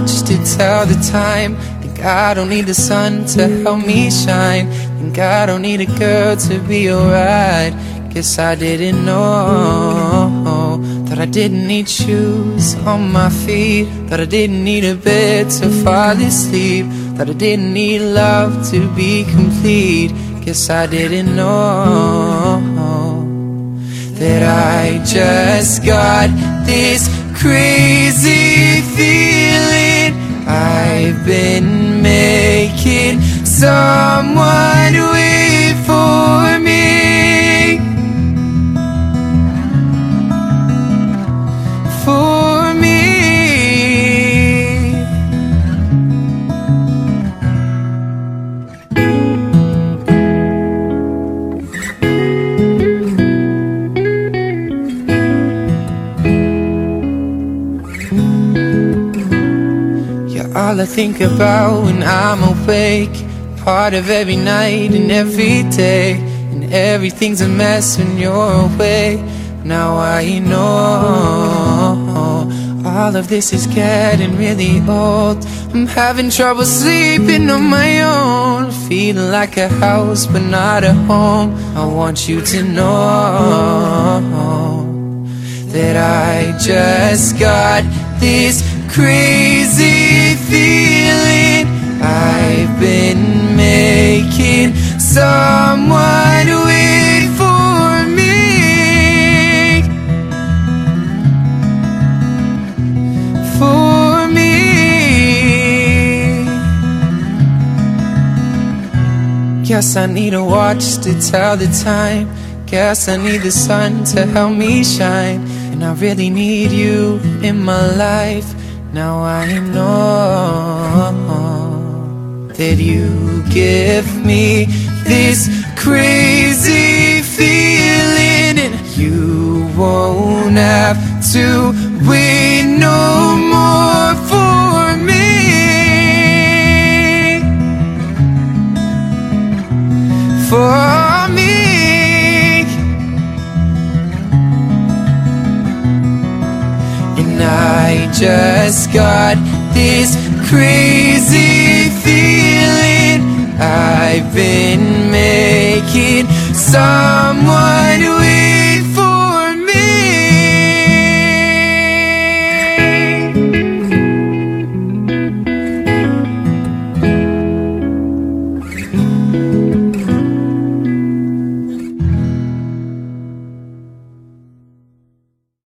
watch to tell the time. Think I don't need the sun to help me shine. Think I don't need a girl to be alright. Guess I didn't know that I didn't need shoes on my feet, that I didn't need a bed to fall asleep, that I didn't need love to be complete. Guess I didn't know that I just got this crazy feeling I've been making someone wait for me. For me. All I think about when I'm awake, part of every night and every day, and everything's a mess when you're away. Now I know all of this is getting really old. I'm having trouble sleeping on my own, feeling like a house but not a home. I want you to know that I just got this crazy feeling I've been making someone wait for me. For me. Guess I need a watch to tell the time. Guess I need the sun to help me shine. And I really need you in my life. Now I know that you give me this crazy feeling, and you won't have to wait no more for me. For me. And I just got this crazy feeling I've been making some